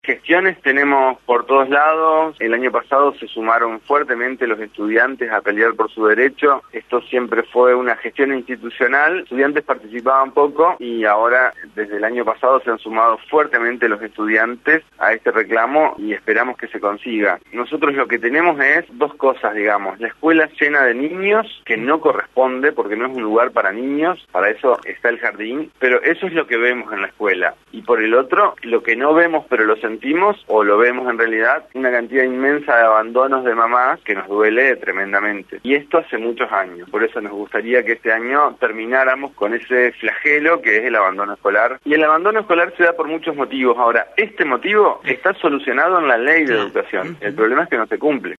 Gestiones tenemos por todos lados. El año pasado se sumaron fuertemente los estudiantes a pelear por su derecho. Esto siempre fue una gestión institucional. Estudiantes participaban poco y ahora desde el año pasado se han sumado fuertemente los estudiantes a este reclamo y esperamos que se consiga. Nosotros lo que tenemos es dos cosas, digamos. La escuela llena de niños, que no corresponde porque no es un lugar para niños, para eso está el jardín, pero eso es lo que vemos en la escuela. Y por el otro, lo que no vemos pero lo sentimos, o lo vemos en realidad, una cantidad inmensa de abandonos de mamás que nos duele tremendamente. Y esto hace muchos años, por eso nos gustaría que este año termináramos con ese flagelo que es el abandono escolar. Y el abandono escolar se da por muchos motivos. Ahora, este motivo está solucionado en la ley de educación. El problema es que no se cumple.